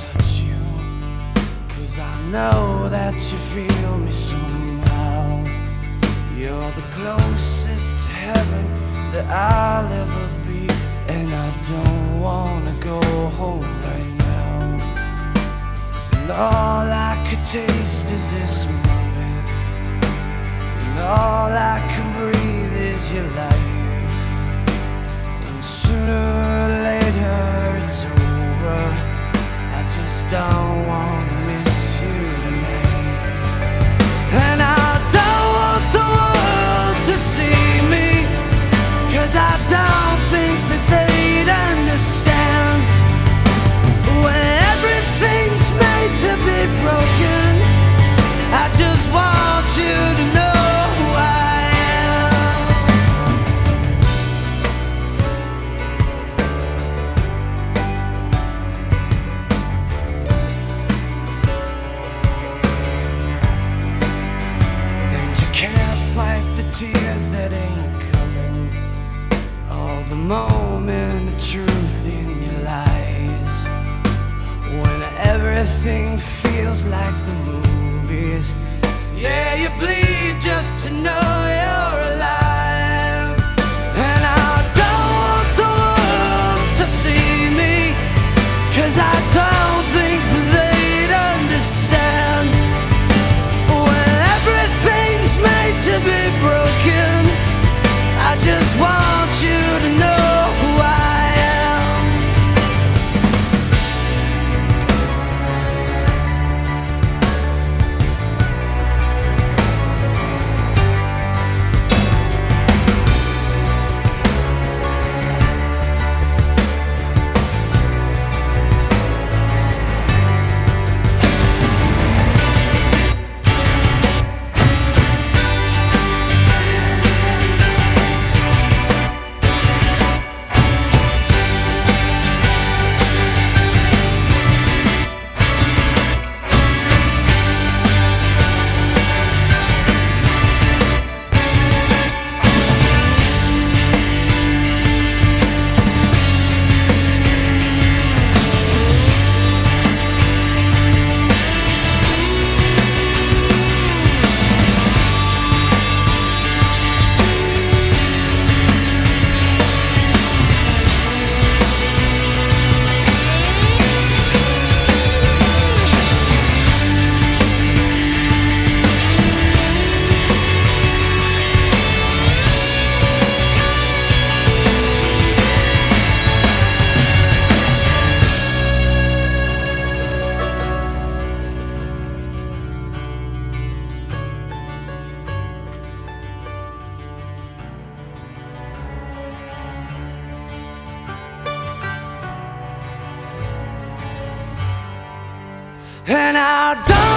touch you, 'cause I know that you feel me somehow. You're the closest to heaven that I'll ever be, and I don't wanna go home right now. And all I could taste is this moment, and all I can breathe is your life. And sooner or later it's over, I just don't wanna miss you tonight. And I don't want the world to see me, 'cause I don't think that they'd understand. When everything's made to be broken, I just want you to know who I am. And you can't fight the tears that ain't coming, all the moment of truth in your lies. When everything feels like the movies, yeah, you bleed just to know you're alive. And I don't want the world to see me, 'cause I don't think they'd understand. When everything's made to be broken, I just want you to know who I am. And I don't